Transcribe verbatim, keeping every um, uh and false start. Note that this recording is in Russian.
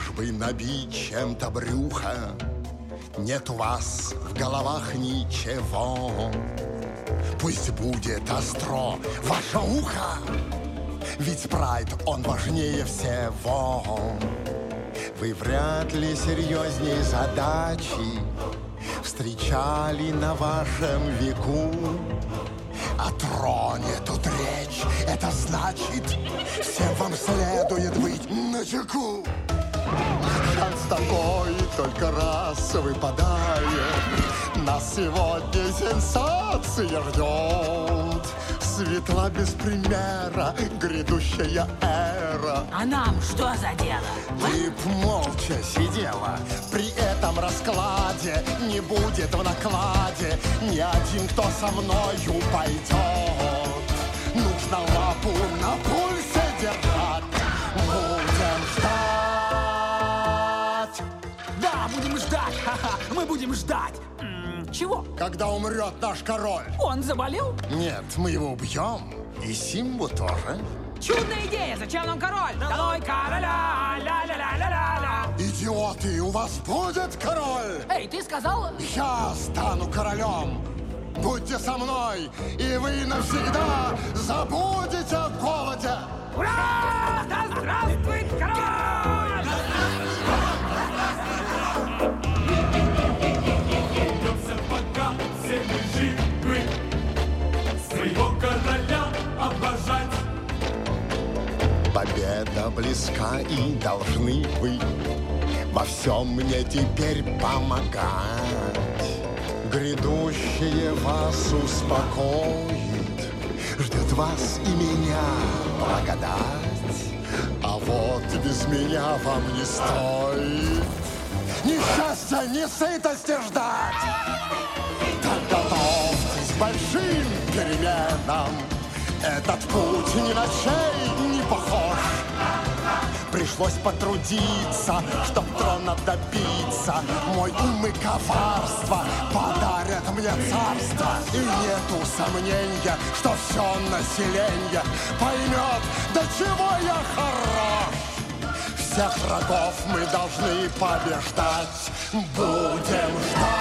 Лишь бы набить чем-то брюхо, нет у вас в головах ничего. Пусть будет остро ваше ухо, ведь спрайт, он важнее всего. Вы вряд ли серьезней задачи встречали на вашем веку. О троне тут речь, это значит, всем вам следует быть начеку. Шанс такой только раз выпадает. Нас сегодня сенсация ждет. Светла без примера грядущая эра. А нам что за дело? Ты б молча сидела. При этом раскладе не будет в накладе ни один, кто со мною пойдет. Нужно лапу на пульсе держать. Будем ждать. Да, будем ждать. Ха-ха, мы будем ждать. М, Чего? Когда умрет наш король. Он заболел? Нет, мы его убьем. И Симбу тоже. Чудная идея! Зачем нам король? Долой короля! Ля-ля-ля-ля-ля-ля! Идиоты, у вас будет король! Эй, ты сказал? Я стану королем! Будьте со мной, и вы навсегда забудете о голоде! Ура! Да здравствует король! Придется пока все мы живы своего короля обожать. Победа близка, и должны вы во всем мне теперь помогать. Грядущее вас успокоит, ждет вас и меня благодать. А вот без меня вам не стоит ни счастья, ни сытости ждать. Так готовьтесь к большим переменам. Этот путь ни на чей не похож. Пришлось потрудиться, чтоб трона добиться. Мой ум и коварство подарят мне царство. И нету сомнения, что все население поймет, до чего я хорош. Всех врагов мы должны побеждать. Будем ждать.